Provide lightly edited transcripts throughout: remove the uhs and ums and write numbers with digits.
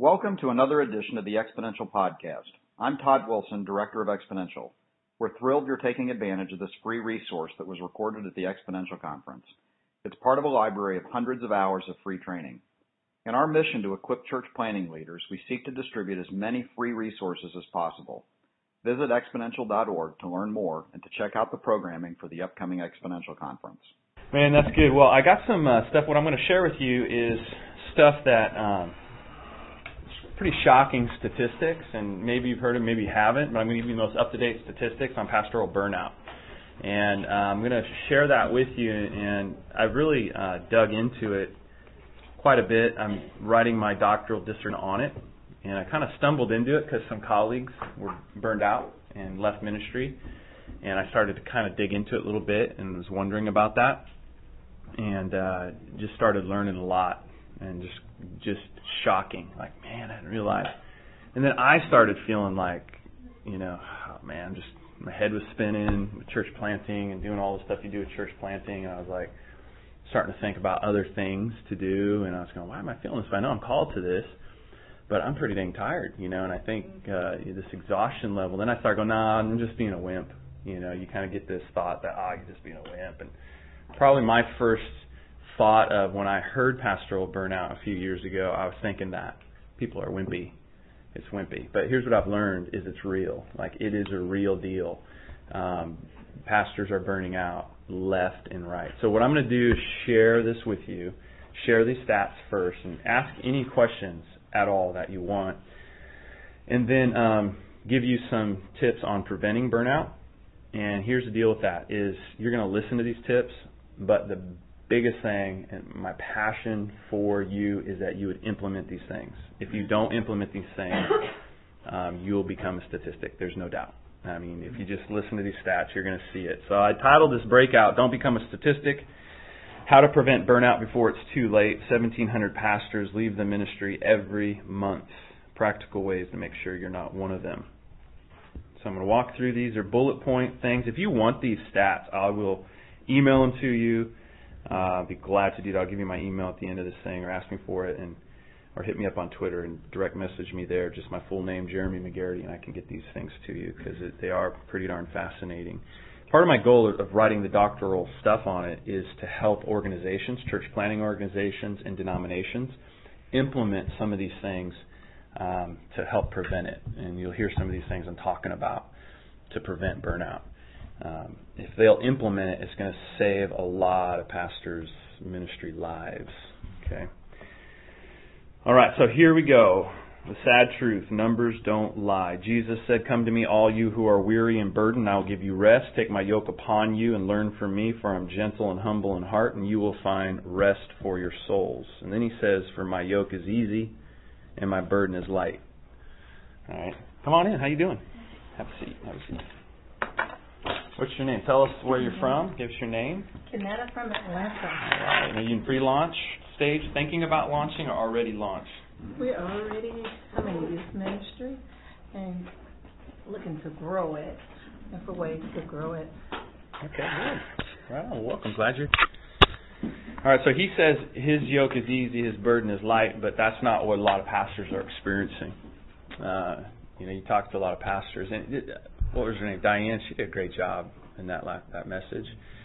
Welcome to another edition of the Exponential Podcast. I'm Todd Wilson, Director of Exponential. We're thrilled you're taking advantage of this free resource that was recorded at the Exponential Conference. It's part of a library of hundreds of hours of free training. In our mission to equip church planning leaders, we seek to distribute as many free resources as possible. Visit exponential.org to learn more and to check out the programming for the upcoming Exponential Conference. Man, that's good. Well, I got some stuff. What I'm going to share with you is stuff that pretty shocking statistics, and maybe you've heard them, maybe you haven't, but I'm going to give you the most up-to-date statistics on pastoral burnout. And I'm going to share that with you, and I've really dug into it quite a bit. I'm writing my doctoral dissertation on it, and I kind of stumbled into it because some colleagues were burned out and left ministry, and I started to kind of dig into it a little bit and was wondering about that, and just started learning a lot, and just shocking. Like, man, I didn't realize. And then I started feeling like, just my head was spinning with church planting and doing all the stuff you do with church planting. And I was like starting to think about other things to do. And I was going, why am I feeling this way? I know I'm called to this, but I'm pretty dang tired, And I think this exhaustion level. Then I started going, nah, I'm just being a wimp. You kind of get this thought that, you're just being a wimp. And probably my first thought of when I heard pastoral burnout a few years ago, I was thinking that people are wimpy. It's wimpy. But here's what I've learned is it's real. Like, it is a real deal. Pastors are burning out left and right. So what I'm going to do is share this with you, share these stats first, and ask any questions at all that you want. And then give you some tips on preventing burnout. And here's the deal with that is you're going to listen to these tips, but the biggest thing and my passion for you is that you would implement these things. If you don't implement these things, you will become a statistic. There's no doubt. I mean, if you just listen to these stats, you're going to see it. So I titled this breakout, Don't Become a Statistic, How to Prevent Burnout Before It's Too Late. 1,700 pastors leave the ministry every month. Practical ways to make sure you're not one of them. So I'm going to walk through these. They're bullet point things. If you want these stats, I will email them to you. I'll be glad to do that. I'll give you my email at the end of this thing, or ask me for it, or hit me up on Twitter and direct message me there. Just my full name, Jeremy McGarity, and I can get these things to you because they are pretty darn fascinating. Part of my goal of writing the doctoral stuff on it is to help organizations, church planning organizations and denominations, implement some of these things to help prevent it. And you'll hear some of these things I'm talking about to prevent burnout. If they'll implement it, it's going to save a lot of pastors' ministry lives. Okay. All right, so here we go. The sad truth, numbers don't lie. Jesus said, "Come to me, all you who are weary and burdened, I will give you rest. Take my yoke upon you and learn from me, for I'm gentle and humble in heart, and you will find rest for your souls." And then he says, "For my yoke is easy and my burden is light." All right, come on in. How you doing? Have a seat. Have a seat. What's your name? Tell us where you're from. Give us your name. Janetta from Atlanta. All right. Are you in pre-launch stage, thinking about launching, or already launched? We're already coming to youth ministry and looking to grow it and for ways to grow it. Okay, good. Well, welcome. Glad you're... All right, so he says his yoke is easy, his burden is light, but that's not what a lot of pastors are experiencing. You talk to a lot of pastors, and what was her name? Diane. She did a great job in that message.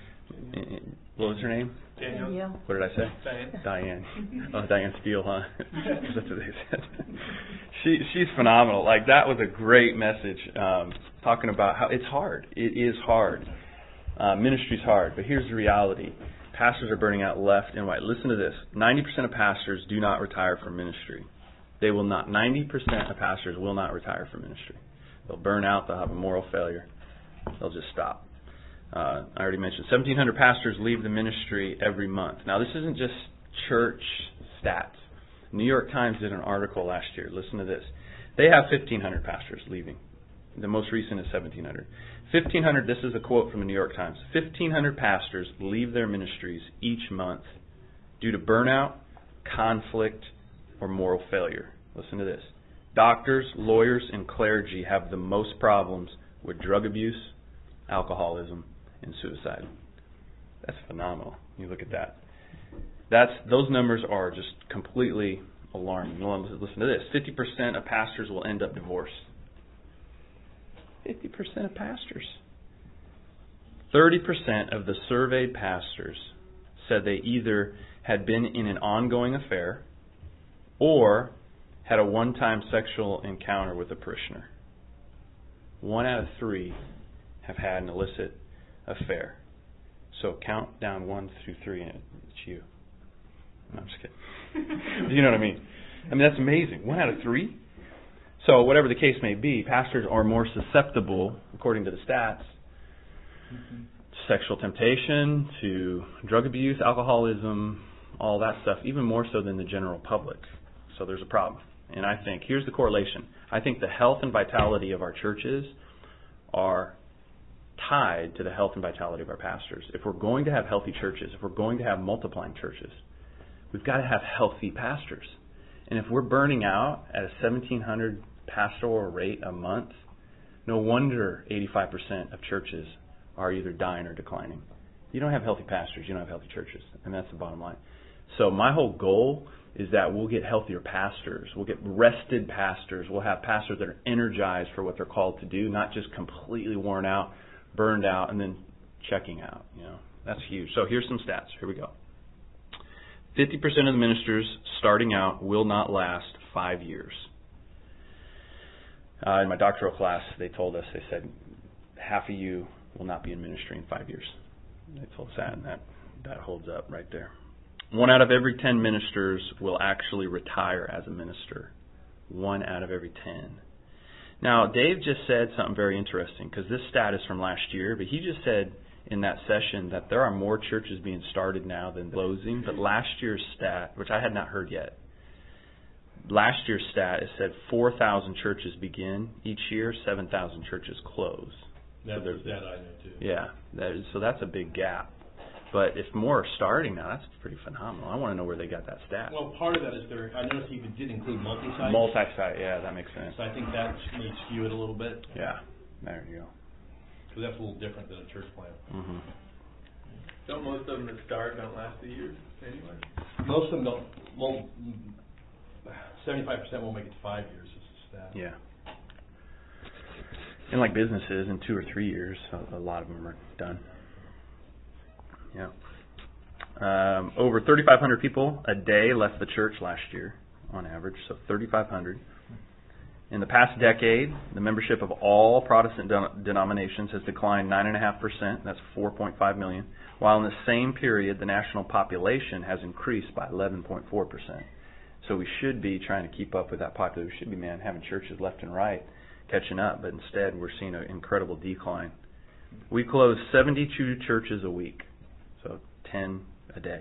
What was her name? Danielle. What did I say? Diane. Oh, Diane Steele, huh? That's what they said. She's phenomenal. Like, that was a great message, talking about how it's hard. It is hard. Ministry's hard, but here's the reality. Pastors are burning out left and right. Listen to this. 90% of pastors do not retire from ministry. They will not. 90% of pastors will not retire from ministry. They'll burn out. They'll have a moral failure. They'll just stop. I already mentioned 1,700 pastors leave the ministry every month. Now, this isn't just church stats. New York Times did an article last year. Listen to this. They have 1,500 pastors leaving. The most recent is 1,700. 1,500, this is a quote from the New York Times. 1,500 pastors leave their ministries each month due to burnout, conflict, or moral failure. Listen to this. Doctors, lawyers, and clergy have the most problems with drug abuse, alcoholism, and suicide. That's phenomenal. You look at that. Those numbers are just completely alarming. Well, listen to this. 50% of pastors will end up divorced. 50% of pastors. 30% of the surveyed pastors said they either had been in an ongoing affair or had a one-time sexual encounter with a parishioner. 1 out of 3 have had an illicit affair. So count down 1 through 3 and it's you. No, I'm just kidding. You know what I mean? I mean, that's amazing. 1 out of 3? So whatever the case may be, pastors are more susceptible, according to the stats, to sexual temptation, to drug abuse, alcoholism, all that stuff, even more so than the general public. So there's a problem. And I think, here's the correlation. I think the health and vitality of our churches are tied to the health and vitality of our pastors. If we're going to have healthy churches, if we're going to have multiplying churches, we've got to have healthy pastors. And if we're burning out at a 1,700 pastoral rate a month, no wonder 85% of churches are either dying or declining. You don't have healthy pastors, you don't have healthy churches. And that's the bottom line. So my whole goal is that we'll get healthier pastors. We'll get rested pastors. We'll have pastors that are energized for what they're called to do, not just completely worn out, burned out, and then checking out. You know, that's huge. So here's some stats. Here we go. 50% of the ministers starting out will not last 5 years. In my doctoral class, they told us, they said, half of you will not be in ministry in 5 years. They told us that, and that holds up right there. 1 out of every 10 ministers will actually retire as a minister. 1 out of every 10. Now, Dave just said something very interesting, because this stat is from last year, but he just said in that session that there are more churches being started now than closing. But last year's stat, which I had not heard yet, last year's stat, it said 4,000 churches begin each year, 7,000 churches close. That's so that I know too. Yeah, so that's a big gap. But if more are starting now, that's pretty phenomenal. I want to know where they got that stat. Well, part of that is I noticed he did include multi-site. Multi-site, yeah, that makes sense. So I think that may skew it a little bit. Yeah, there you go. Because that's a little different than a church plant. Mm-hmm. Don't most of them that start don't last a year anyway? Most of them don't. 75% won't make it to 5 years. Is the stat. Yeah. And like businesses, in 2 or 3 years, a lot of them are done. Yeah. Over 3,500 people a day left the church last year, on average. So 3,500. In the past decade, the membership of all Protestant denominations has declined 9.5%. That's 4.5 million. While in the same period, the national population has increased by 11.4%. So we should be trying to keep up with that population. We should be, having churches left and right catching up. But instead, we're seeing an incredible decline. We close 72 churches a week. So 10 a day.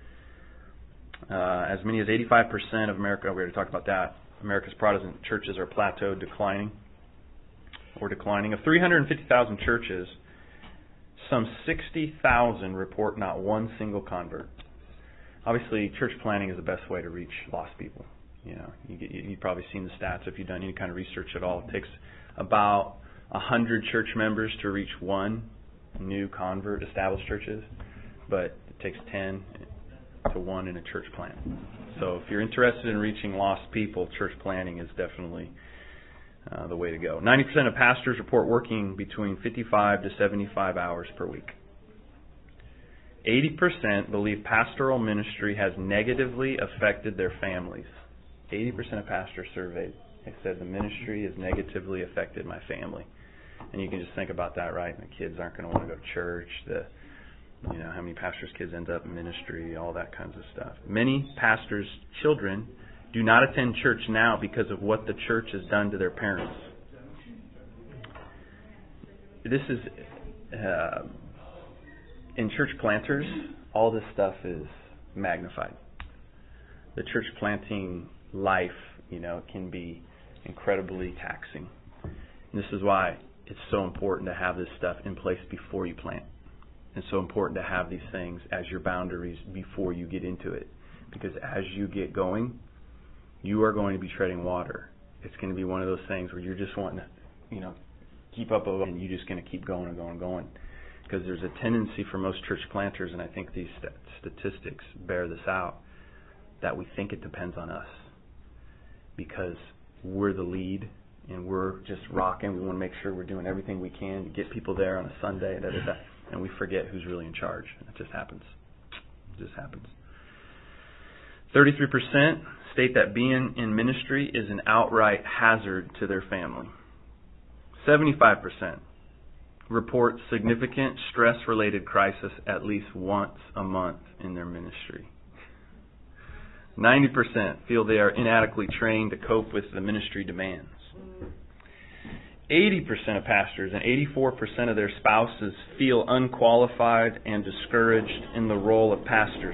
As many as 85% of America, we already talked about that, America's Protestant churches are plateaued, declining. Of 350,000 churches, some 60,000 report not one single convert. Obviously, church planting is the best way to reach lost people. You know, you've probably seen the stats if you've done any kind of research at all. It takes about 100 church members to reach one new convert, established churches, but it takes 10 to 1 in a church plant. So if you're interested in reaching lost people, church planting is definitely the way to go. 90% of pastors report working between 55 to 75 hours per week. 80% believe pastoral ministry has negatively affected their families. 80% of pastors surveyed, they said the ministry has negatively affected my family. And you can just think about that, right? The kids aren't going to want to go to church. How many pastors' kids end up in ministry, all that kinds of stuff. Many pastors' children do not attend church now because of what the church has done to their parents. This is, in church planters, all this stuff is magnified. The church planting life, can be incredibly taxing. And this is why it's so important to have this stuff in place before you plant. It's so important to have these things as your boundaries before you get into it. Because as you get going, you are going to be treading water. It's going to be one of those things where you're just wanting to, keep up with it, and you're just going to keep going and going and going. Because there's a tendency for most church planters, and I think these statistics bear this out, that we think it depends on us. because we're the lead and we're just rocking. We want to make sure we're doing everything we can to get people there on a Sunday, and we forget who's really in charge. It just happens. 33% state that being in ministry is an outright hazard to their family. 75% report significant stress-related crisis at least once a month in their ministry. 90% feel they are inadequately trained to cope with the ministry demands. 80% of pastors and 84% of their spouses feel unqualified and discouraged in the role of pastors.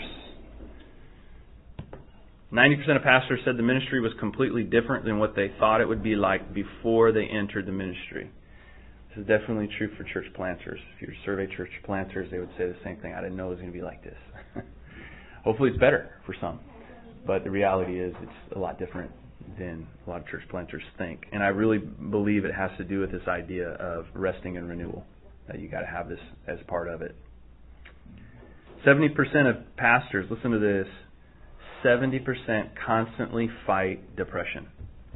90% of pastors said the ministry was completely different than what they thought it would be like before they entered the ministry. This is definitely true for church planters. If you survey church planters, they would say the same thing. I didn't know it was going to be like this. Hopefully it's better for some. But the reality is it's a lot different than a lot of church planters think. And I really believe it has to do with this idea of resting and renewal, that you got to have this as part of it. 70% of pastors, listen to this, 70% constantly fight depression.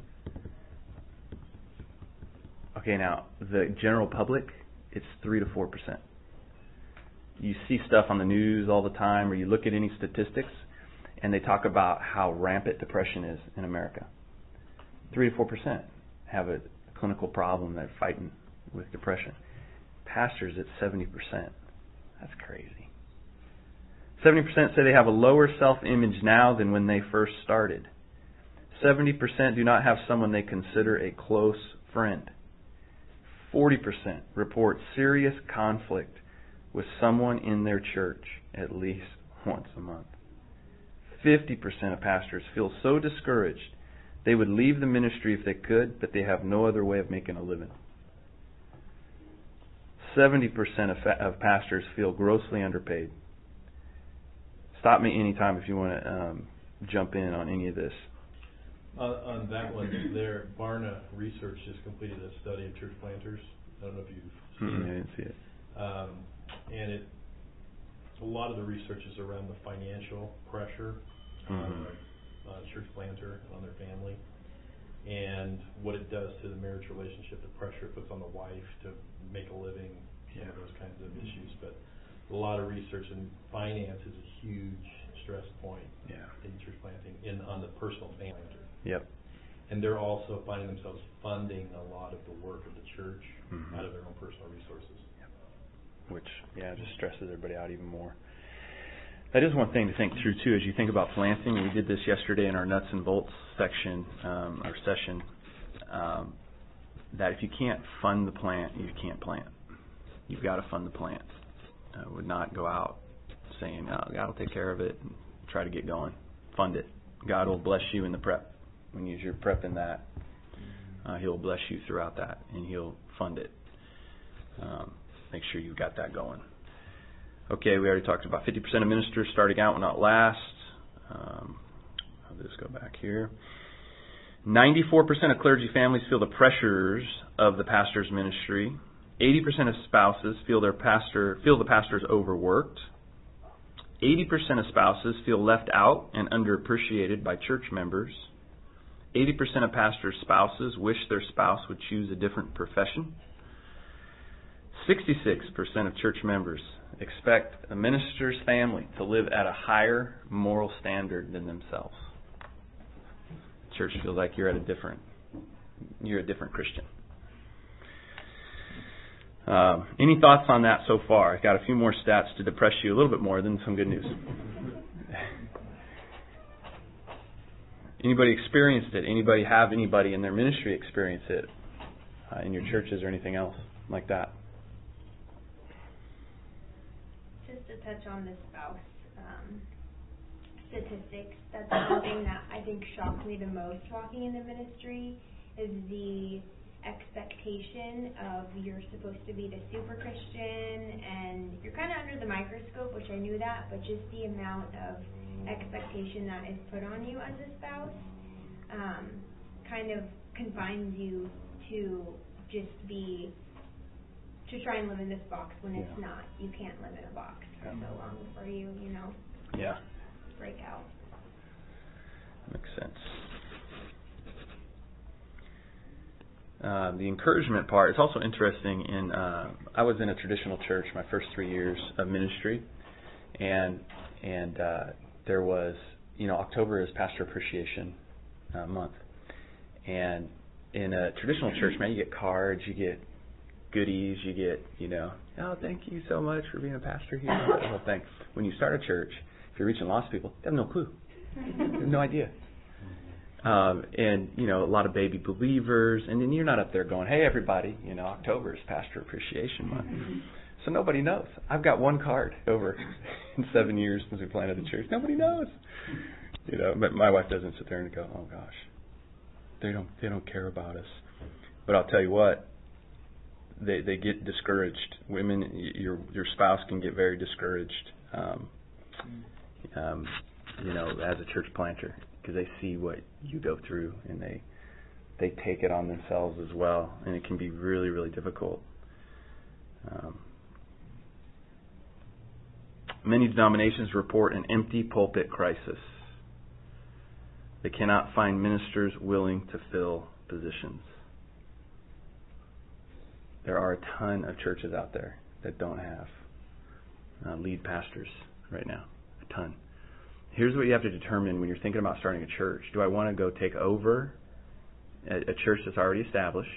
Okay, now, the general public, it's 3 to 4%. You see stuff on the news all the time, or you look at any statistics, and they talk about how rampant depression is in America. 3 to 4% have a clinical problem that are fighting with depression. Pastors, it's 70%. That's crazy. 70% say they have a lower self-image now than when they first started. 70% do not have someone they consider a close friend. 40% report serious conflict with someone in their church at least once a month. 50% of pastors feel so discouraged they would leave the ministry if they could, but they have no other way of making a living. 70% of pastors feel grossly underpaid. Stop me anytime if you want to jump in on any of this. On that one, Barna Research just completed a study of church planters. I don't know if you've seen it. I didn't see it. And a lot of the research is around the financial pressure on a church planter and on their family, and what it does to the marriage relationship, the pressure it puts on the wife to make a living, some of those kinds of issues. But a lot of research, and finance is a huge stress point in church planting on the personal planter. Yep. And they're also finding themselves funding a lot of the work of the church out of their own personal resources. Yep. Which, just stresses everybody out even more. That is one thing to think through, too, as you think about planting. We did this yesterday in our nuts and bolts section, our session, that if you can't fund the plant, you can't plant. You've got to fund the plant. I would not go out saying, God will take care of it and try to get going. Fund it. God will bless you in the prep. When you're prepping that, He'll bless you throughout that, and He'll fund it. Make sure you've got that going. Okay, we already talked about 50% of ministers starting out will not last. I'll just go back here. 94% of clergy families feel the pressures of the pastor's ministry. 80% of spouses feel the pastor's overworked. 80% of spouses feel left out and underappreciated by church members. 80% of pastors' spouses wish their spouse would choose a different profession. 66% of church members expect a minister's family to live at a higher moral standard than themselves. Church feels like you're a different Christian. Any thoughts on that so far? I've got a few more stats to depress you a little bit more than some good news. Anybody experienced it? Anybody have anybody in their ministry experience it? In your churches or anything else like that? Just to touch on the spouse statistics, that's one thing that I think shocked me the most walking in the ministry is the expectation of you're supposed to be the super Christian and you're kind of under the microscope, which I knew that, but just the amount of expectation that is put on you as a spouse kind of confines you to just try and live in this box when it's not. You can't live in a box for so long before you break out. Makes sense. the encouragement part, it's also interesting. I was in a traditional church my first 3 years of ministry, and there was, October is Pastor Appreciation Month, and in a traditional church, man, you get cards, you get goodies, you get, oh, thank you so much for being a pastor here, that whole thing. When you start a church, if you're reaching lost people, they have no clue, they have no idea. And a lot of baby believers, and then you're not up there going, hey, everybody, October is Pastor Appreciation Month. So nobody knows. I've got one card over in 7 years since we planted the church. Nobody knows. But my wife doesn't sit there and go, oh gosh, they don't care about us. But I'll tell you what, they get discouraged. Women, your spouse can get very discouraged, as a church planter, because they see what you go through, and they take it on themselves as well, and it can be really, really difficult. Many denominations report an empty pulpit crisis. They cannot find ministers willing to fill positions. There are a ton of churches out there that don't have lead pastors right now. A ton. Here's what you have to determine when you're thinking about starting a church. Do I want to go take over a church that's already established?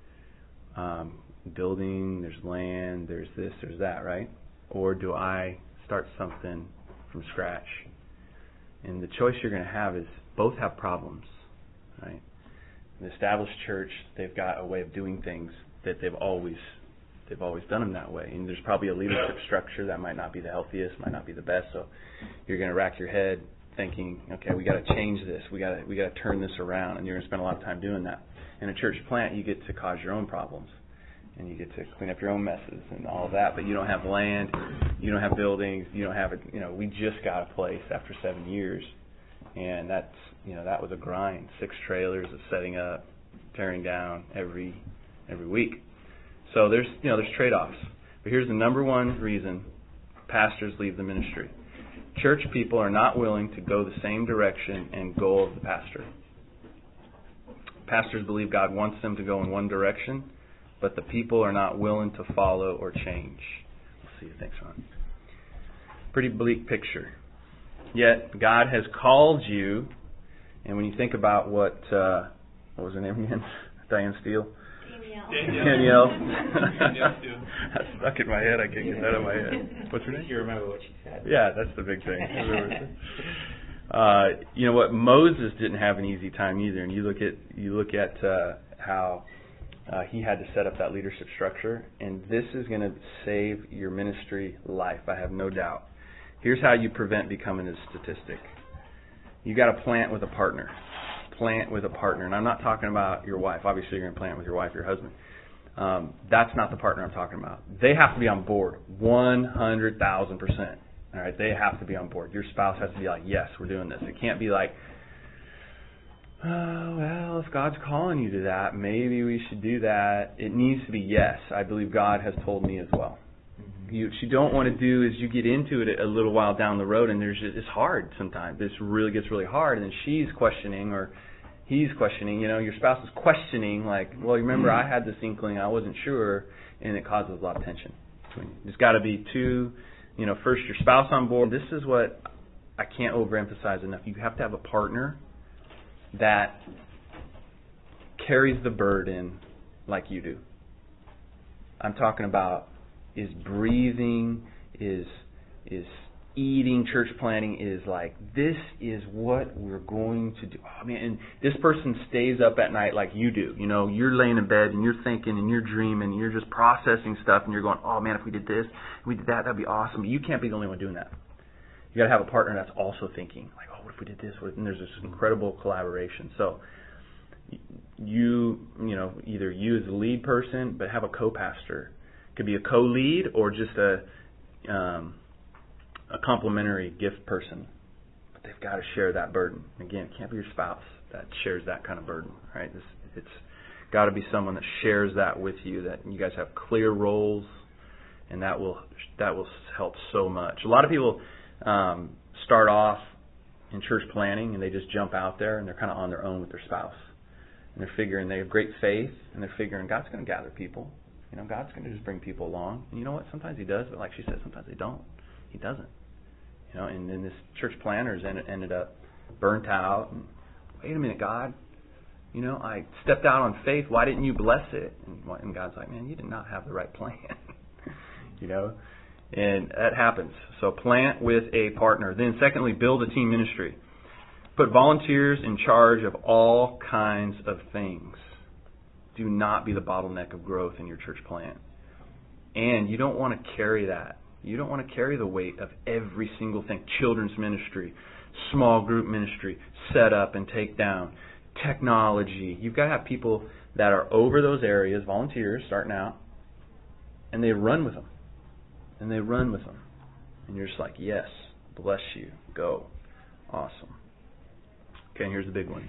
Building, there's land, there's this, there's that, right? Or do I start something from scratch? And the choice you're going to have is both have problems, right? The established church, they've got a way of doing things that they've always done them that way. And there's probably a leadership structure that might not be the healthiest, might not be the best. So you're going to rack your head thinking, okay, we got to change this. We got to turn this around, and you're going to spend a lot of time doing that. In a church plant, you get to cause your own problems, and you get to clean up your own messes and all of that. But you don't have land, you don't have buildings, you don't have we just got a place after 7 years, and that was a grind. 6 trailers of setting up, tearing down every week. So there's trade-offs. But here's the number one reason pastors leave the ministry. Church people are not willing to go the same direction and goal of the pastor. Pastors believe God wants them to go in one direction, but the people are not willing to follow or change. We'll see. Thanks, Ron. Pretty bleak picture. Yet God has called you, and when you think about what was her name again? Diane Steele? Danielle. That's stuck in my head. I can't get that out of my head. What's her name? You remember what she said. Yeah, that's the big thing. You know what? Moses didn't have an easy time either. And you look at how he had to set up that leadership structure. And this is going to save your ministry life, I have no doubt. Here's how you prevent becoming a statistic. You got to plant with a partner. Plant with a partner. And I'm not talking about your wife. Obviously, you're going to plant with your wife, your husband. That's not the partner I'm talking about. They have to be on board 100,000%. All right, they have to be on board. Your spouse has to be like, yes, we're doing this. It can't be like, oh, well, if God's calling you to that, maybe we should do that. It needs to be yes. I believe God has told me as well. What you don't want to do is you get into it a little while down the road, and it's hard sometimes. This really gets really hard, and then she's questioning or he's questioning. Your spouse is questioning, like, well, remember I had this inkling, I wasn't sure, and it causes a lot of tension. There's got to be two. First your spouse on board. This is what I can't overemphasize enough. You have to have a partner that carries the burden like you do. I'm talking about is breathing, is eating, church planning, is like, this is what we're going to do. Oh, man, and this person stays up at night like you do. You're laying in bed and you're thinking and you're dreaming and you're just processing stuff and you're going, oh man, if we did this, if we did that, that'd be awesome. But you can't be the only one doing that. You got to have a partner that's also thinking, like, oh, what if we did this? And there's this incredible collaboration. So either you as the lead person, but have a co-pastor. It could be a co-lead or just a complementary gift person. But they've got to share that burden. Again, it can't be your spouse that shares that kind of burden, right? It's got to be someone that shares that with you, that you guys have clear roles, and that will help so much. A lot of people start off in church planning and they just jump out there and they're kind of on their own with their spouse. And they're figuring they have great faith, and they're figuring God's going to gather people. God's going to just bring people along. And you know what? Sometimes He does, but like she said, sometimes He don't. He doesn't. And then this church planners ended up burnt out. And, wait a minute, God. I stepped out on faith. Why didn't you bless it? And God's like, man, you did not have the right plan. And that happens. So plant with a partner. Then secondly, build a team ministry. Put volunteers in charge of all kinds of things. Do not be the bottleneck of growth in your church plant. And you don't want to carry that. You don't want to carry the weight of every single thing. Children's ministry, small group ministry, set up and take down, technology. You've got to have people that are over those areas, volunteers starting out, and they run with them. And you're just like, yes, bless you, go. Awesome. Okay, and here's the big one.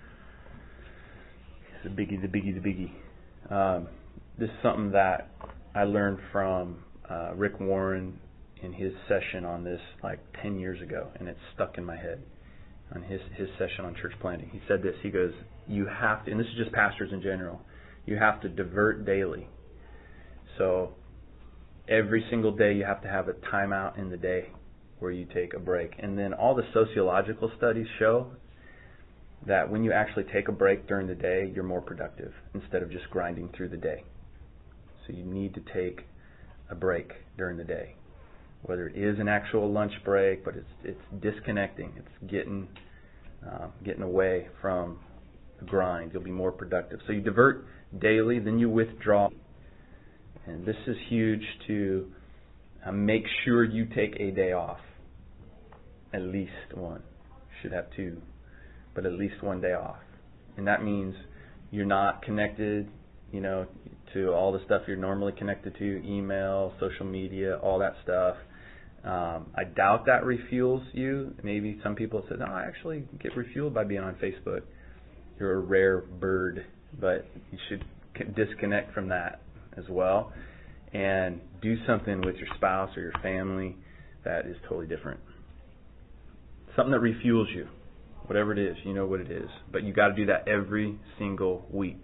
The biggie. This is something that I learned from Rick Warren in his session on this like 10 years ago, and it's stuck in my head on his session on church planting. He said this, he goes, you have to, and this is just pastors in general, you have to divert daily. So every single day you have to have a timeout in the day where you take a break. And then all the sociological studies show that when you actually take a break during the day, you're more productive instead of just grinding through the day. So you need to take a break during the day. Whether it is an actual lunch break, but it's disconnecting. It's getting away from the grind. You'll be more productive. So you divert daily, then you withdraw. And this is huge to make sure you take a day off. At least one. Should have two. But at least one day off. And that means you're not connected, to all the stuff you're normally connected to, email, social media, all that stuff. I doubt that refuels you. Maybe some people say, no, I actually get refueled by being on Facebook. You're a rare bird, but you should disconnect from that as well and do something with your spouse or your family that is totally different. Something that refuels you. Whatever it is, you know what it is. But you got to do that every single week.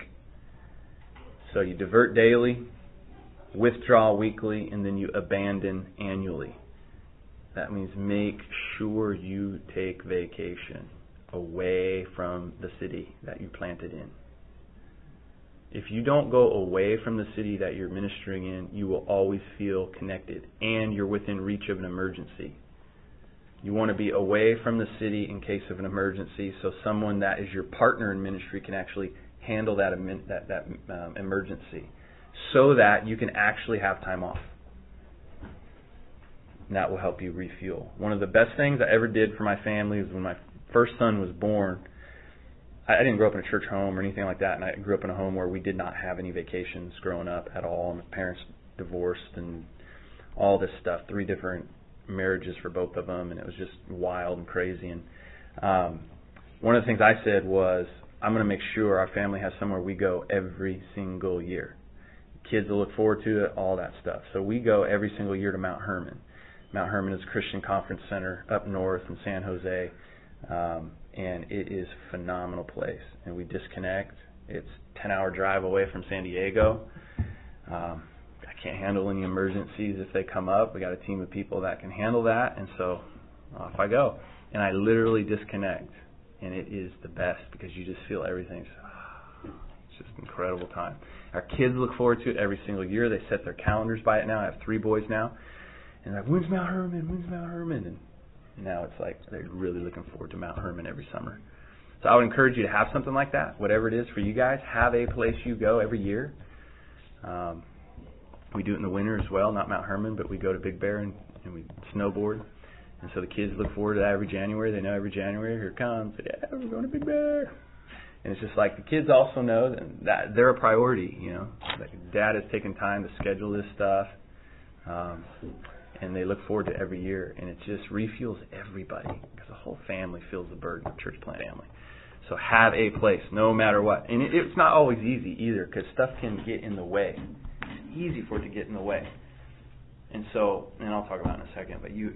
So you divert daily, withdraw weekly, and then you abandon annually. That means make sure you take vacation away from the city that you planted in. If you don't go away from the city that you're ministering in, you will always feel connected, and you're within reach of an emergency. You want to be away from the city in case of an emergency, so someone that is your partner in ministry can actually handle that emergency, so that you can actually have time off. And that will help you refuel. One of the best things I ever did for my family was when my first son was born. I didn't grow up in a church home or anything like that, and I grew up in a home where we did not have any vacations growing up at all. My parents divorced and all this stuff, 3 different marriages for both of them, and it was just wild and crazy. And one of the things I said was, I'm going to make sure our family has somewhere we go every single year. Kids will look forward to it, all that stuff. So we go every single year to Mount Hermon. Mount Hermon is a Christian conference center up north in San Jose, and it is a phenomenal place. And we disconnect. It's a 10-hour drive away from San Diego. I can't handle any emergencies if they come up. We got a team of people that can handle that, and so off I go. And I literally disconnect, and it is the best because you just feel everything. It's just an incredible time. Our kids look forward to it every single year. They set their calendars by it now. I have 3 boys now. And they're like, when's Mount Hermon? When's Mount Hermon? And now it's like they're really looking forward to Mount Hermon every summer. So I would encourage you to have something like that, whatever it is for you guys. Have a place you go every year. We do it in the winter as well, not Mount Hermon, but we go to Big Bear and we snowboard. And so the kids look forward to that every January. They know every January, here it comes. Yeah, we're going to Big Bear. And it's just like the kids also know that they're a priority, Like Dad has taken time to schedule this stuff. And they look forward to every year. And it just refuels everybody because the whole family feels the burden of church plant family. So have a place, no matter what. And it's not always easy either because stuff can get in the way. It's easy for it to get in the way. And so, and I'll talk about it in a second, but you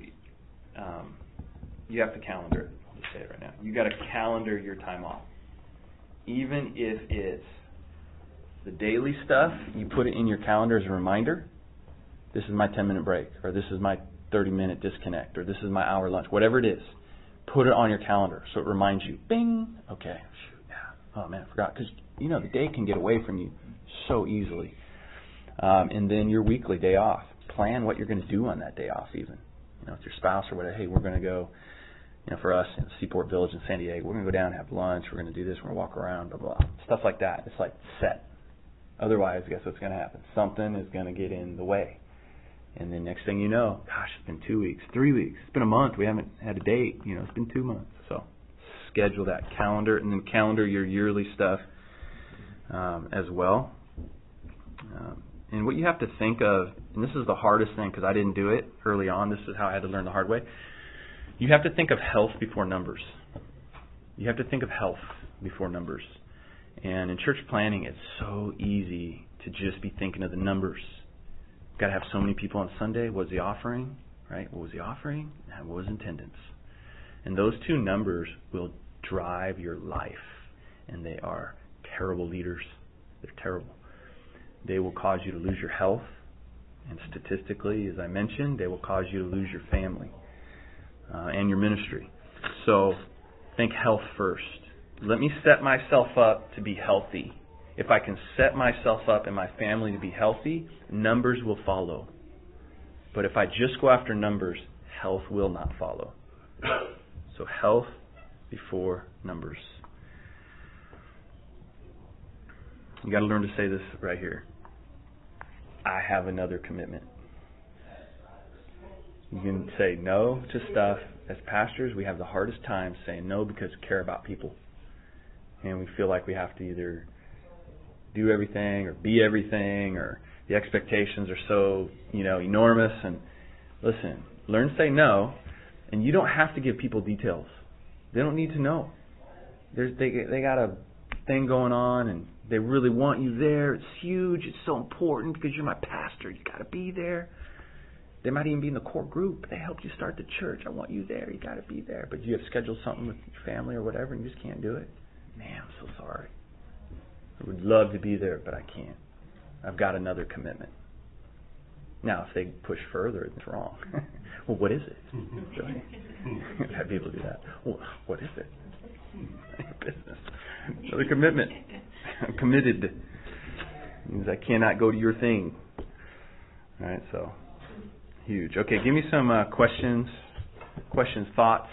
have to calendar it. I'll just say it right now. You got to calendar your time off. Even if it's the daily stuff, you put it in your calendar as a reminder. This is my 10-minute break, or this is my 30-minute disconnect, or this is my hour lunch, whatever it is. Put it on your calendar so it reminds you. Bing. Okay. Shoot, yeah. Oh man, I forgot. Because the day can get away from you so easily. And then your weekly day off. Plan what you're going to do on that day off, even. With your spouse or whatever. Hey, we're going to go. For us in Seaport Village in San Diego, we're going to go down and have lunch. We're going to do this. We're going to walk around. Blah blah. Stuff like that. It's like set. Otherwise, guess what's going to happen? Something is going to get in the way. And then next thing you know, gosh, it's been 2 weeks, 3 weeks. It's been a month. We haven't had a date. It's been 2 months. So schedule that calendar, and then calendar your yearly stuff as well. And what you have to think of, and this is the hardest thing because I didn't do it early on. This is how I had to learn the hard way. You have to think of health before numbers. You have to think of health before numbers. And in church planning, it's so easy to just be thinking of the numbers. Got to have so many people on Sunday. What was the offering? Right? What was the offering? And what was attendance? And those two numbers will drive your life. And they are terrible leaders. They're terrible. They will cause you to lose your health. And statistically, as I mentioned, they will cause you to lose your family and your ministry. So think health first. Let me set myself up to be healthy. If I can set myself up and my family to be healthy, numbers will follow. But if I just go after numbers, health will not follow. So health before numbers. You got to learn to say this right here. I have another commitment. You can say no to stuff. As pastors, we have the hardest time saying no because we care about people. And we feel like we have to either do everything or be everything, or the expectations are so, enormous. And listen, learn to say no, and you don't have to give people details. They don't need to know. They got a thing going on, and they really want you there. It's huge. It's so important because you're my pastor. You got to be there. They might even be in the core group. They helped you start the church. I want you there. You got to be there. But you have scheduled something with your family or whatever, and you just can't do it. Man, I'm so sorry. I would love to be there, but I can't. I've got another commitment. Now, if they push further, it's wrong. Well, what is it? I've had people do that. Well, what is it? Your business. Another commitment. I'm committed. It means I cannot go to your thing. All right, so huge. Okay, give me some questions, thoughts.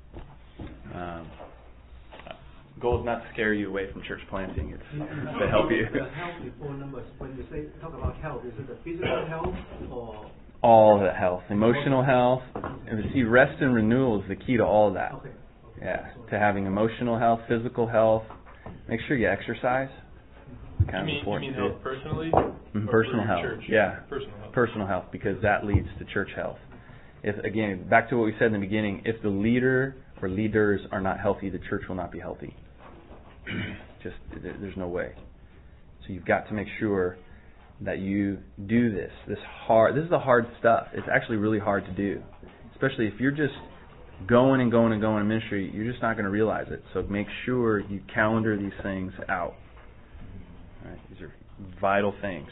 Goal is not to scare you away from church planting. It's to help you. The health before numbers. When you talk about health, is it the physical health or all of the health, emotional health? And see, rest and renewal is the key to all of that. Okay. Yeah, to having emotional health, physical health. Make sure you exercise. Kind of important you mean health personally? Personal health. Church? Yeah. Personal health. Personal health, because that leads to church health. If again, back to what we said in the beginning, if the leader or leaders are not healthy, the church will not be healthy. Just there's no way. So you've got to make sure that you do this. This is the hard stuff. It's actually really hard to do, especially if you're just going and going and going in ministry. You're just not going to realize it. So make sure you calendar these things out. All right, these are vital things.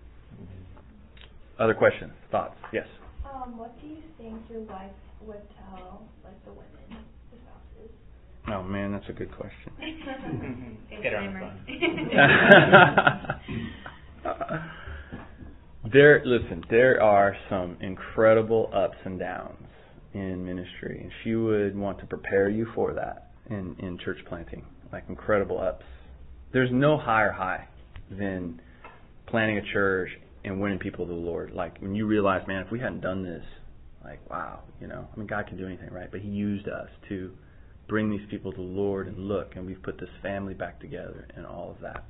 Other questions, thoughts? Yes. What do you think your wife would tell, the women, the spouses? Oh man, that's a good question. Get her on the phone. There are some incredible ups and downs in ministry, and she would want to prepare you for that in church planting, like incredible ups. There's no higher high than planting a church and winning people to the Lord. Like when you realize, man, if we hadn't done this, wow, God can do anything, right? But He used us to bring these people to the Lord, and we've put this family back together and all of that.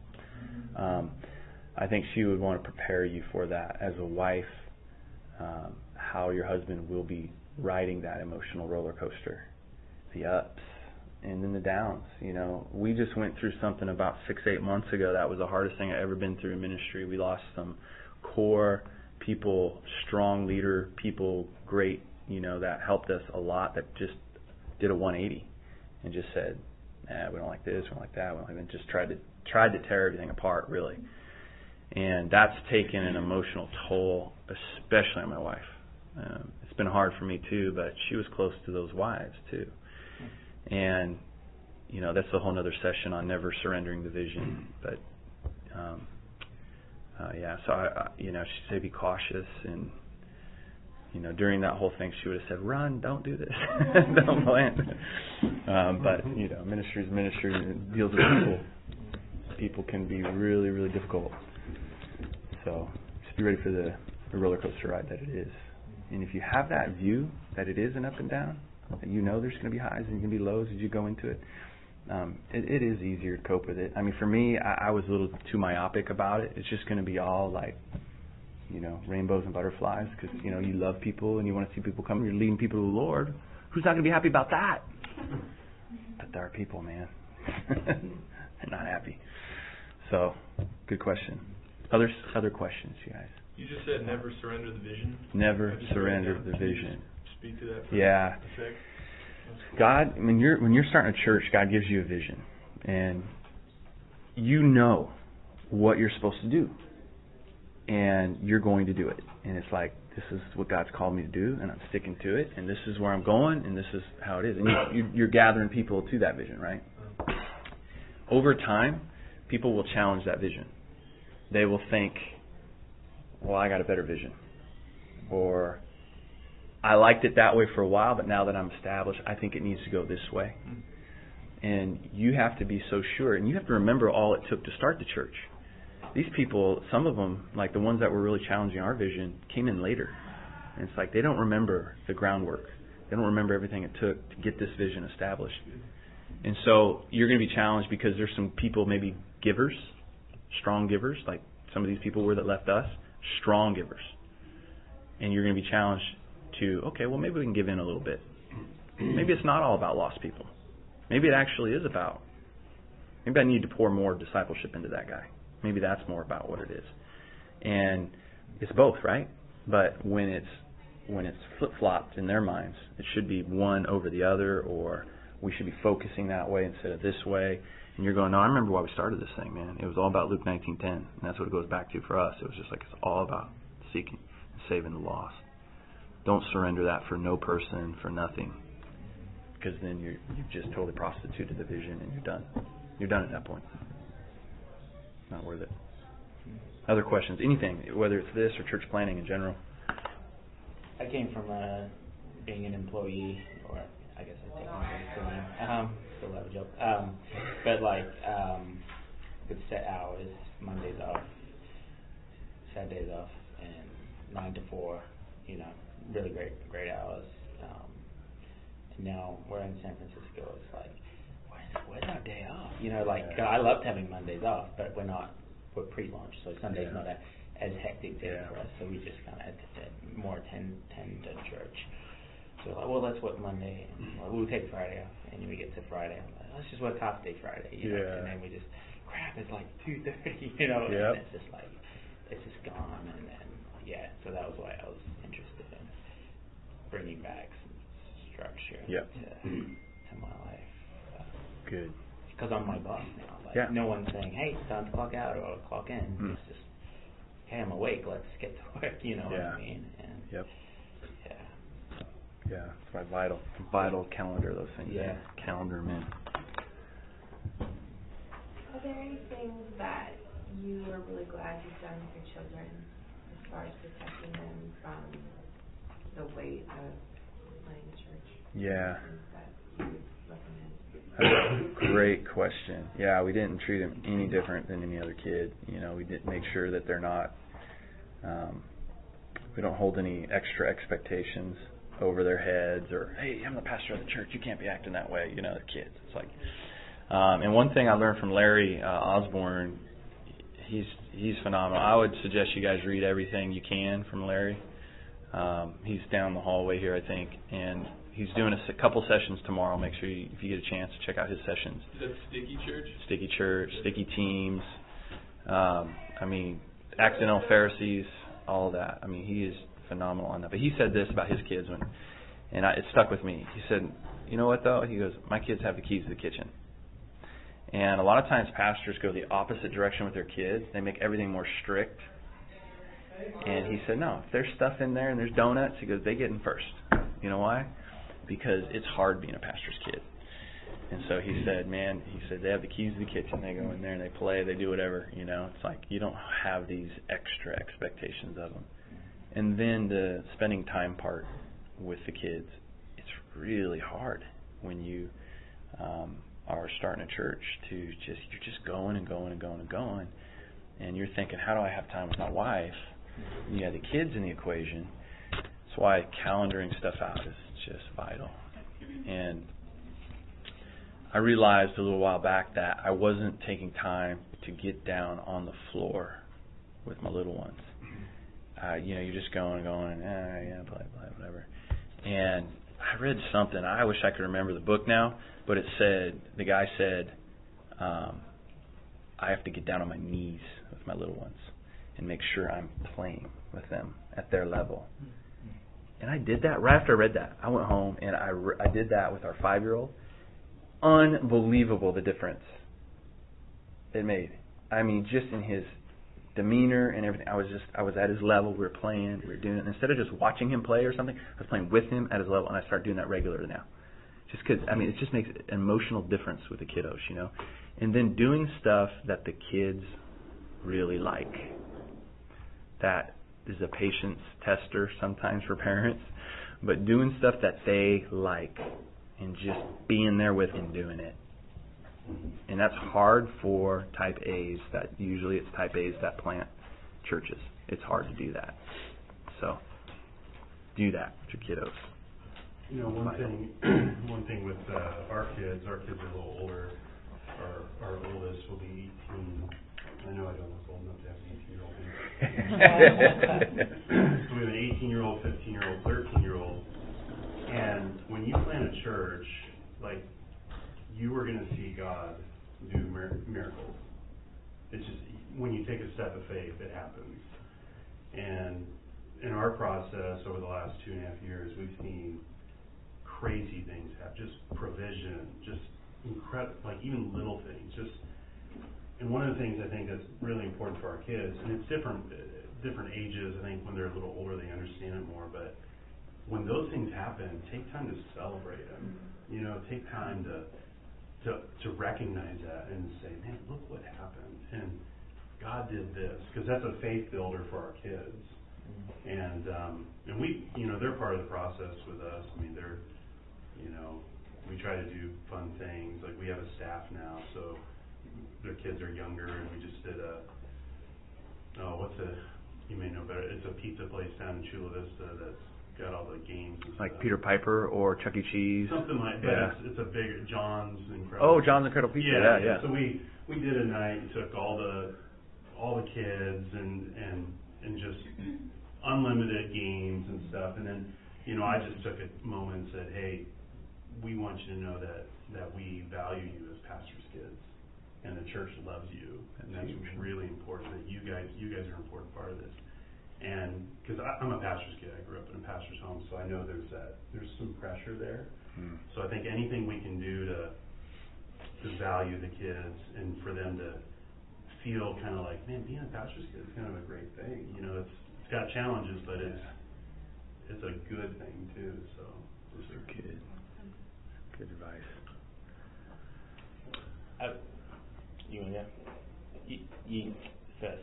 I think she would want to prepare you for that as a wife, how your husband will be riding that emotional roller coaster, the ups and then the downs. We just went through something about 6-8 months ago that was the hardest thing I've ever been through in ministry. We lost some core people, strong leader people, great, that helped us a lot, that just did a 180 and just said, we don't like this, we don't like that, we don't like that, and just tried to tear everything apart, really. And that's taken an emotional toll, especially on my wife. It's been hard for me too, but she was close to those wives too. And, that's a whole other session on never surrendering the vision. But, so she said be cautious. And, during that whole thing, she would have said, run, don't do this, don't plan. But, ministry is ministry, and it deals with people. People can be really, really difficult. So just be ready for the roller coaster ride that it is. And if you have that view that it is an up and down, that there's going to be highs and going to be lows as you go into it, it is easier to cope with it. I mean, for me, I was a little too myopic about it. It's just going to be all like, rainbows and butterflies because, you love people and you want to see people come. You're leading people to the Lord. Who's not going to be happy about that? But there are people, man. They're not happy. So, good question. Other questions, you guys? You just said never surrender the vision. Never surrender the vision. Speak to that for a sec. God, when you're starting a church, God gives you a vision, and you know what you're supposed to do, and you're going to do it. And it's like, this is what God's called me to do, and I'm sticking to it, and this is where I'm going, and this is how it is. And you're gathering people to that vision, right? Over time, people will challenge that vision. They will think, well, I got a better vision. Or, I liked it that way for a while, but now that I'm established, I think it needs to go this way. And you have to be so sure. And you have to remember all it took to start the church. These people, some of them, like the ones that were really challenging our vision, came in later. And it's like they don't remember the groundwork. They don't remember everything it took to get this vision established. And so you're going to be challenged because there's some people, maybe givers, strong givers, like some of these people were that left us, strong givers. And you're going to be challenged to, okay, well, maybe we can give in a little bit. Maybe it's not all about lost people. Maybe it actually is about, maybe I need to pour more discipleship into that guy. Maybe that's more about what it is. And it's both, right? But when it's flip-flopped in their minds, it should be one over the other, or we should be focusing that way instead of this way. And you're going, no, I remember why we started this thing, man. It was all about Luke 19:10, and that's what it goes back to for us. It was just like it's all about seeking and saving the lost. Don't surrender that for no person, for nothing, because then you've just totally prostituted the vision, and you're done. You're done at that point. Not worth it. Other questions? Anything, whether it's this or church planning in general? I came from being an employee, or I guess I technically still have a job. But with set hours, Mondays off, Saturdays off, and 9 to 4. Really great hours. And now we're in San Francisco. It's like, where's our day off? I loved having Mondays off, but we're pre-launch, so Sunday's not as hectic day for us. So we just kind of more tend to church. So let's work Monday, and we'll take Friday off, and then we get to Friday. Let's just work half day Friday, and then we just crap. It's like 2:30, and it's just like it's just gone, and so that was why I was interested in bringing back some structure to my life. Good. Because I'm my boss now. No one's saying, hey, it's time to clock out or clock in. It's just, hey, I'm awake, let's get to work, what I mean? And it's my vital calendar, those things. Calendar, man. Are there any things that you are really glad you've done with your children as far as protecting them from the weight of playing church? Yeah. That you recommend? That's a great question. Yeah, we didn't treat them any different than any other kid. We didn't make sure that they're not, we don't hold any extra expectations over their heads, or, hey, I'm the pastor of the church, you can't be acting that way, the kids. It's like, and one thing I learned from Larry Osborne, he's phenomenal. I would suggest you guys read everything you can from Larry. He's down the hallway here, I think, and he's doing a couple sessions tomorrow. Make sure if you get a chance to check out his sessions. Is that Sticky Church? Sticky Church, Sticky Teams. Accidental Pharisees, all of that. He is phenomenal on that. But he said this about his kids, and it stuck with me. He said, you know what, though? He goes, my kids have the keys to the kitchen. And a lot of times pastors go the opposite direction with their kids. They make everything more strict. And he said, no, if there's stuff in there and there's donuts, he goes, they get in first. You know why? Because it's hard being a pastor's kid. And so he said, they have the keys to the kitchen. They go in there and they play, they do whatever. It's like you don't have these extra expectations of them. And then the spending time part with the kids, it's really hard when you are starting a church you're just going and going and going and going. And you're thinking, how do I have time with my wife? And you have the kids in the equation. That's why calendaring stuff out is just vital. And I realized a little while back that I wasn't taking time to get down on the floor with my little ones. You're just going and going, blah, blah, whatever. And I read something. I wish I could remember the book now, but the guy said, I have to get down on my knees with my little ones and make sure I'm playing with them at their level. And I did that right after I read that. I went home and I did that with our 5-year-old. Unbelievable the difference it made. I mean, just in his demeanor and everything. I was at his level. We were playing. We were doing it. Instead of just watching him play or something, I was playing with him at his level, and I started doing that regularly now. Just because, it just makes an emotional difference with the kiddos, And then doing stuff that the kids really like. That is a patience tester sometimes for parents. But doing stuff that they like and just being there with and doing it. And that's hard for type A's. Usually it's type A's that plant churches. It's hard to do that. So do that with your kiddos. One thing with our kids are a little older. Our oldest will be 18. I know I don't look old enough to have an 18-year-old. So we have an 18-year-old, 15-year-old, 13-year-old. And when you plant a church, you are going to see God do miracles. It's just, when you take a step of faith, it happens. And in our process over the last 2.5 years, we've seen crazy things happen, just provision, just incredible, even little things. And one of the things I think that's really important for our kids, and it's different ages. I think when they're a little older, they understand it more. But when those things happen, take time to celebrate them. Take time to recognize that and say, man, look what happened. And God did this. Because that's a faith builder for our kids. And we, they're part of the process with us. They're, we try to do fun things. We have a staff now, so their kids are younger, and we just did you may know better, it's a pizza place down in Chula Vista that's got all the games and like stuff. Peter Piper or Chuck E. Cheese. Something like that. Yeah. It's a bigger John's Incredible. Oh, John's Incredible Pizza. Yeah. So we did a night and took all the kids and just unlimited games and stuff. And then, I just took a moment and said, hey, we want you to know that we value you as pastors' kids, and the church loves you, and that's really important. That you guys are an important part of this. And because I'm a pastor's kid, I grew up in a pastor's home, so I know there's some pressure there. So I think anything we can do to value the kids and for them to feel kind of like, man, being a pastor's kid is kind of a great thing. It's got challenges, but it's a good thing too. So those are good. Good advice. You want to go? You first.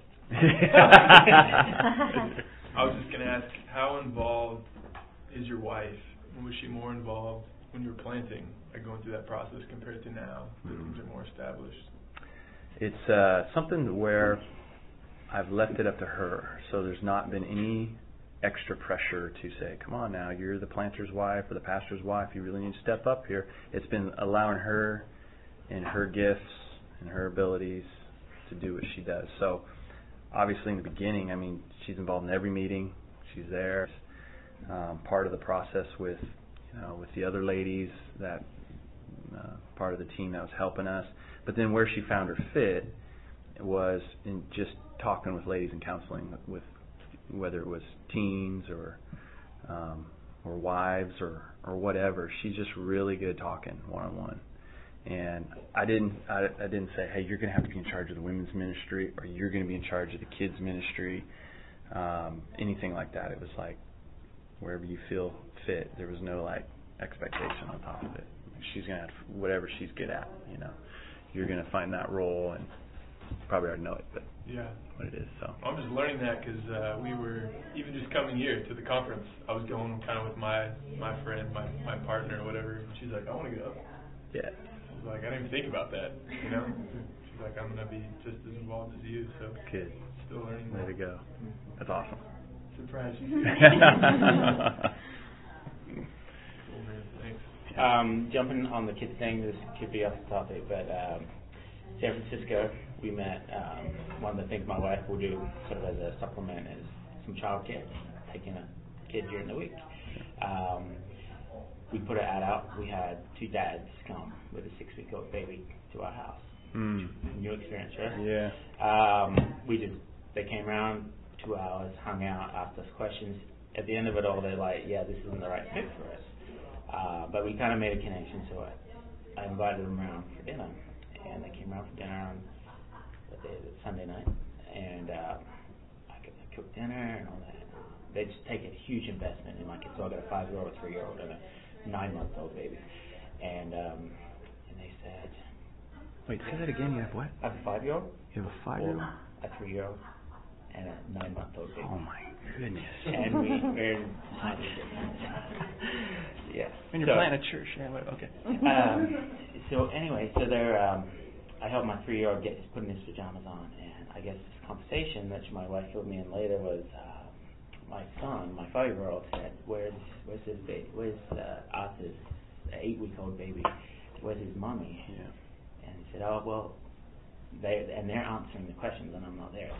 I was just going to ask, how involved is your wife? Was she more involved when you were planting, going through that process compared to now that things are more established? It's something where I've left it up to her, so there's not been any extra pressure to say, come on now, you're the planter's wife or the pastor's wife, you really need to step up here. It's been allowing her and her gifts and her abilities to do what she does. So obviously in the beginning, she's involved in every meeting. She's there, part of the process with the other ladies, that part of the team that was helping us. But then where she found her fit was in just talking with ladies and counseling with whether it was teens or wives or whatever. She's just really good talking one-on-one. And I didn't say, hey, you're going to have to be in charge of the women's ministry, or you're going to be in charge of the kids' ministry, anything like that. It was like wherever you feel fit. There was no like expectation on top of it. She's going to have whatever she's good at. You're going to find that role, and probably already know it, but what it is. So I'm just learning that because we were even just coming here to the conference. I was going kind of with my friend, my partner, or whatever. And she's like, I want to go. Yeah. I was like, I didn't even think about that. She's like, I'm gonna be just as involved as you. So good. Still learning. Way to go. That's awesome. Surprise you. Cool, man. Thanks. Jumping on the kids thing, this could be off the topic, but San Francisco, we met. One of the things my wife will do sort of as a supplement is some childcare, taking a kid during the week. We put an ad out. We had 2 dads come with a 6-week-old baby to our house. New experience, right? Yeah. They came around 2 hours, hung out, asked us questions. At the end of it all, they're like, yeah, this isn't the right fit for us. But we kind of made a connection to it. I invited them around for dinner, and they came around for dinner on Sunday night, and I cooked dinner and all that. They just take a huge investment in my kids. So I got a 5-year-old, a 3-year-old, and a 9-month-old baby. And they said, wait, say that again. You have what? I have a 5-year-old. You have a 5-year-old? A 3-year-old, and a 9-month-old baby. Oh my goodness. And we're in yeah. And you're planting a church. Yeah, okay. So anyway, they're I helped my 3-year-old get putting his pajamas on, and I guess this conversation that my wife filled me in later was my son, my 5-year-old, said, "Where's his baby? Where's Arthur's 8-week-old baby? Where's his mommy?" Yeah. And he said, "Oh well, they're answering the questions, and I'm not there."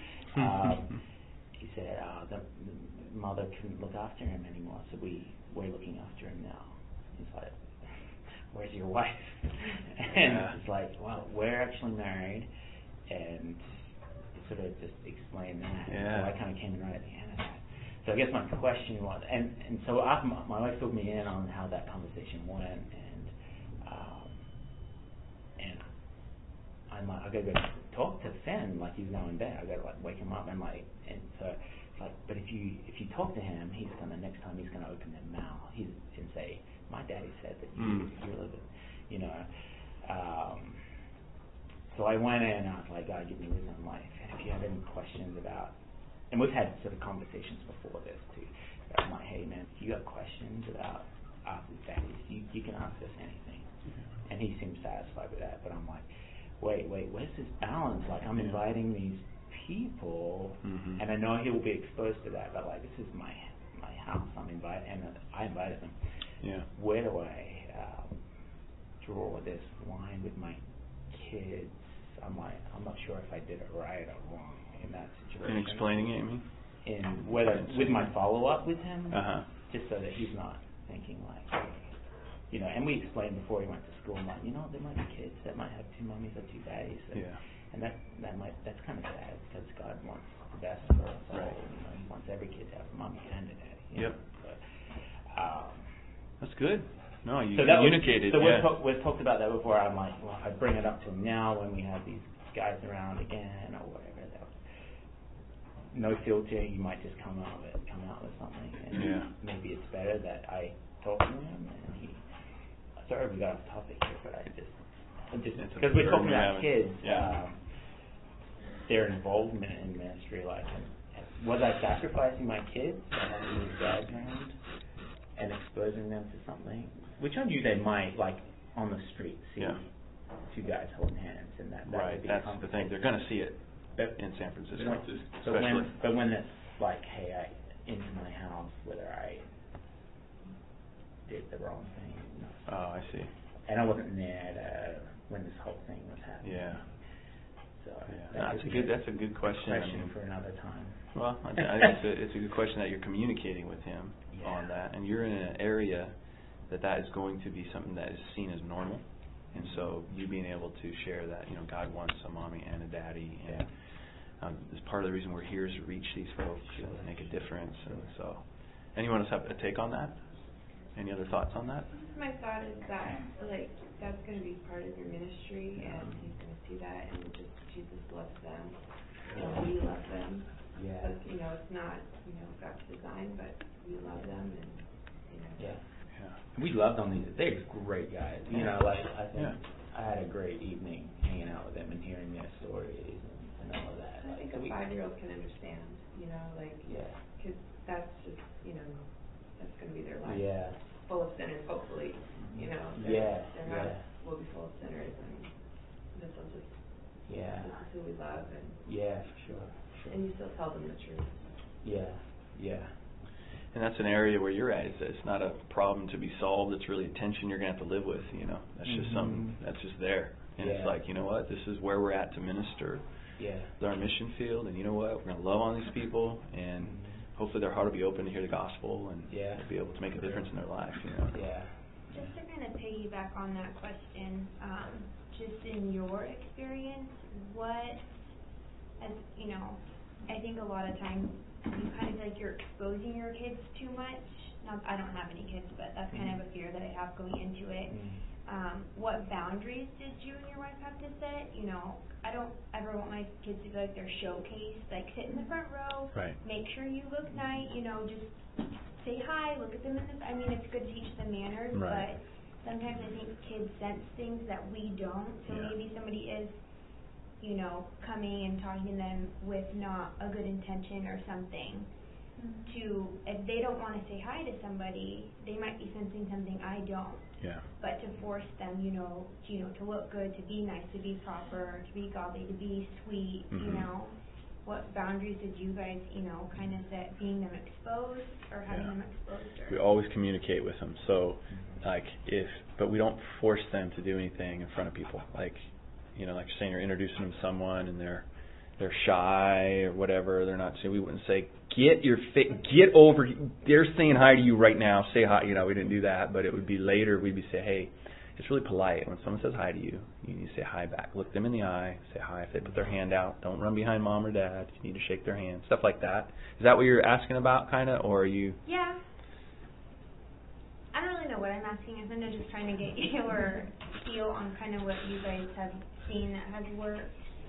He said, the mother couldn't look after him anymore, so we're looking after him now. He's like, where's your wife? And it's like, well, we're actually married, and sort of just explain that. Yeah. So I kind of came in right at the end of that. So I guess my question was, and so after my wife filled me in on how that conversation went, and I'm like, I gotta go talk to Finn like he's going in bed. I gotta like wake him up and so it's like, but if you talk to him, he's gonna next time he's gonna open his mouth and say, my daddy said that you're living, So I went in and I was like, God, give me wisdom in life. And if you have any questions about, and we've had sort of conversations before this too. I'm like, hey man, if you got questions about Arthur's daddies, you can ask us anything. And he seemed satisfied with that, but I'm like, wait, where's this balance? Like, I'm inviting these people, and I know he will be exposed to that, but like, this is my house. I invited them. Yeah. Where do I draw this line with my kids? I'm like, I'm not sure if I did it right or wrong in that situation. In explaining it, you mean? In whether with my follow up with him, just so that he's not thinking like. And we explained before he went to school, like, there might be kids that might have 2 mummies or 2 daddies, and that's kind of sad because God wants the best for us all. Right. He wants every kid to have a mummy and a daddy. Yep. But, that's good. No, you so communicated. We've talked about that before. I'm like, well, I bring it up to him now when we have these guys around again or whatever. No filter, you might just come out with something, and maybe it's better that I talk to him and he. Sorry we got off topic here, but I just because we're talking about kids, their involvement in ministry, like, was I sacrificing my kids by having these guys around and exposing them to something? Which I knew they might, like, on the street, see 2 guys holding hands, and that right, would be that's the thing. They're going to see it in San Francisco, especially. But when it's like, hey, into my house, whether I did the wrong thing. Oh, I see. And I wasn't there when this whole thing was happening. Yeah. So that's a good question. For another time. Well, I think it's a good question that you're communicating with him on that, and you're in an area that is going to be something that is seen as normal, and so you being able to share that, God wants a mommy and a daddy, and is part of the reason we're here is to reach these folks and make a difference. And so, anyone else have a take on that? Any other thoughts on that? My thought is that, like, that's going to be part of your ministry, and He's going to see that, and just Jesus loves them, and we love them. Yeah. So, it's not, God's design, but we love them, and Yeah. We loved on these. They're great guys. I think I had a great evening hanging out with them and hearing their stories and all of that. I think a 5-year-old can understand, because that's just, that's going to be their life. Yeah. Full of sinners, hopefully, their heart will be full of sinners, and this will just, this is who we love, and for sure. And you still tell them the truth. Yeah. And that's an area where you're at. It's not a problem to be solved. It's really a tension you're going to have to live with, That's just something that's just there. And it's like, you know what? This is where we're at to minister. Yeah. It's our mission field, and you know what? We're going to love on these people, and hopefully their heart will be open to hear the gospel and be able to make a difference in their life, Yeah. Just to kind of piggyback on that question, just in your experience, I think a lot of times you kind of feel like you're exposing your kids too much. Now, I don't have any kids, but that's kind of a fear that I have going into it. What boundaries did you and your wife have to set? I don't ever want my kids to feel like they're showcased, like sit in the front row, make sure you look nice, just say hi, look at them in the, it's good to teach them manners, but sometimes I think kids sense things that we don't, so maybe somebody is, coming and talking to them with not a good intention or something. If they don't want to say hi to somebody, they might be sensing something I don't. Yeah. But to force them, to look good, to be nice, to be proper, to be godly, to be sweet, what boundaries did you guys, kind of set, being them exposed or having them exposed? Or? We always communicate with them. So, but we don't force them to do anything in front of people. Like you're saying, you're introducing them to someone and they're shy or whatever. They're not. So we wouldn't say, get over. They're saying hi to you right now. Say hi. We didn't do that, but it would be later. We'd be say, hey, it's really polite when someone says hi to you. You need to say hi back. Look them in the eye. Say hi. If they put their hand out, don't run behind mom or dad. You need to shake their hand. Stuff like that. Is that what you're asking about, kind of, or are you? Yeah. I don't really know what I'm asking. I'm just trying to get your feel on kind of what you guys have seen that has worked.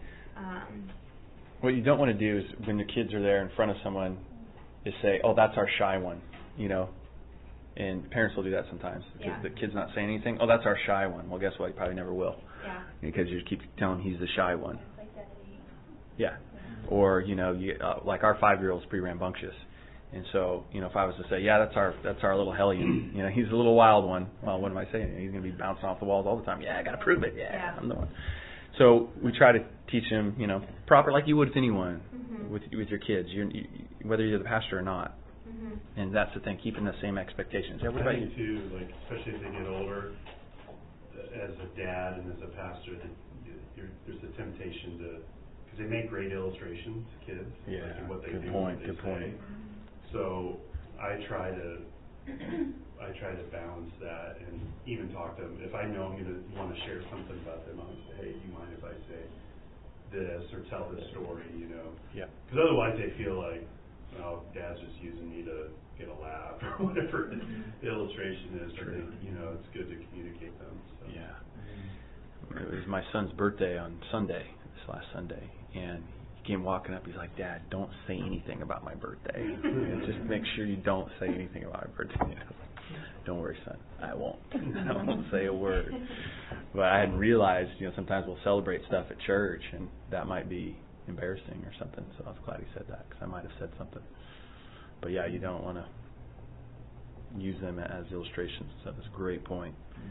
What you don't want to do is when the kids are there in front of someone is say, oh, that's our shy one, And parents will do that sometimes. Because the kid's not saying anything. Oh, that's our shy one. Well, guess what? You probably never will. Yeah. Because you keep telling him he's the shy one. Yeah. Or, like our 5-year-old's pretty rambunctious. And so, if I was to say, yeah, that's our little hellion. He's a little wild one. Well, what am I saying? He's going to be bouncing off the walls all the time. Yeah, I got to prove it. Yeah, I'm the one. So we try to teach them, proper like you would with anyone, with your kids, whether you're the pastor or not. And that's the thing, keeping the same expectations. Everybody. I think too, especially as they get older, as a dad and as a pastor, there's a temptation to, because they make great illustrations, kids. Yeah. What they good do, point. what they Good say. point. So I try to balance that and even talk to them. If I know I'm going to want to share something about them, I'll say, hey, do you mind if I say this or tell this story, Yeah. Because otherwise they feel like, well, Dad's just using me to get a laugh or whatever the illustration is. True. I think, it's good to communicate them. So. Yeah. It was my son's birthday on Sunday, this last Sunday, and he came walking up. He's like, Dad, don't say anything about my birthday. Just make sure you don't say anything about my birthday. Don't worry, son. I won't. I won't say a word. But I hadn't realized, sometimes we'll celebrate stuff at church, and that might be embarrassing or something. So I was glad he said that, because I might have said something. But yeah, you don't want to use them as illustrations. So that's a great point.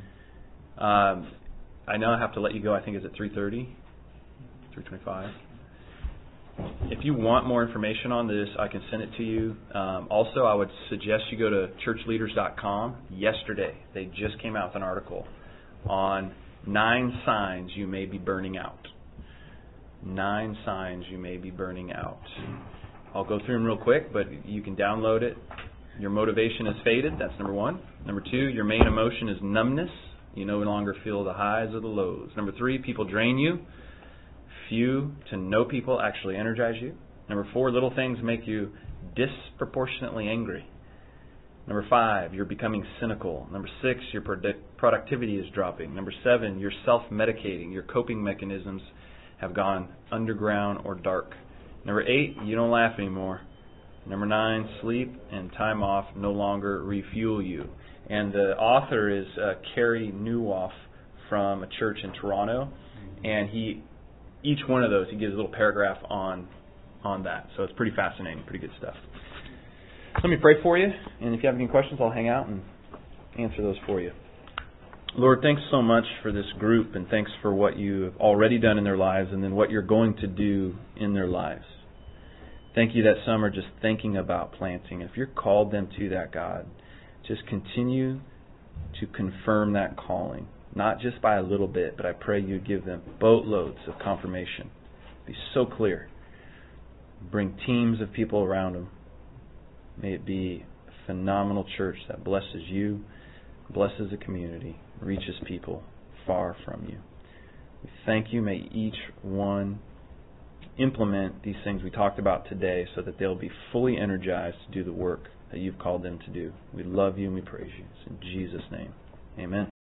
I know I have to let you go. I think it's at 3:30, 3:25. If you want more information on this, I can send it to you. Also, I would suggest you go to churchleaders.com. Yesterday, they just came out with an article on 9 signs you may be burning out. 9 signs you may be burning out. I'll go through them real quick, but you can download it. Your motivation has faded. That's number 1. Number 2, your main emotion is numbness. You no longer feel the highs or the lows. Number 3, people drain you. Few to no people actually energize you. Number 4, little things make you disproportionately angry. Number 5, you're becoming cynical. Number 6, your productivity is dropping. Number 7, you're self-medicating. Your coping mechanisms have gone underground or dark. Number 8, you don't laugh anymore. Number 9, sleep and time off no longer refuel you. And the author is Carey Nieuwhof from a church in Toronto, and each one of those, he gives a little paragraph on that. So it's pretty fascinating, pretty good stuff. Let me pray for you, and if you have any questions, I'll hang out and answer those for you. Lord, thanks so much for this group, and thanks for what you have already done in their lives and then what you're going to do in their lives. Thank you that some are just thinking about planting. If you're called them to that, God, just continue to confirm that calling, not just by a little bit, but I pray you give them boatloads of confirmation. Be so clear. Bring teams of people around them. May it be a phenomenal church that blesses you, blesses the community, reaches people far from you. We thank you. May each one implement these things we talked about today so that they'll be fully energized to do the work that you've called them to do. We love you and we praise you. It's in Jesus' name. Amen.